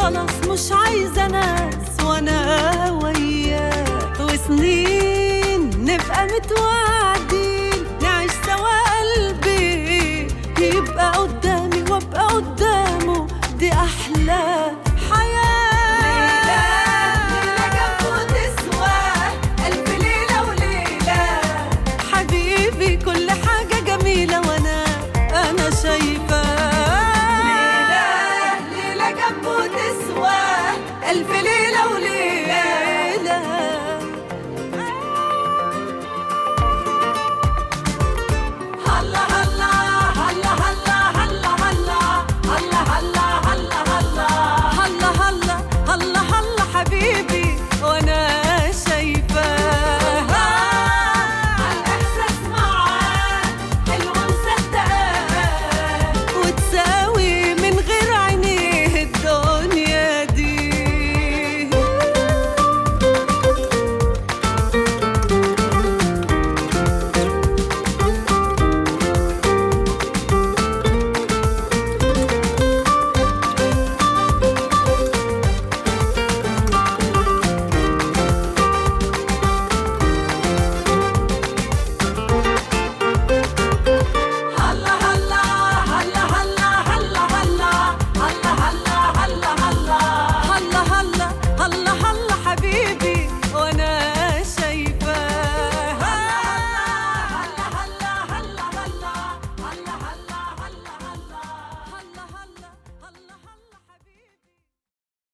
خلاص مش عايزة ناس وانا وياك، وسنين نبقى متوعدين نعيش سوا، قلبي يبقى قدامي وابقى قدامه، دي احلى حياة. ليلة ليلة جنبه تسوى ألف ليلة وليلة، حبيبي كل حاجة جميلة وانا شايفة. ليلة ليلة جنبه تسوى ألف ليلة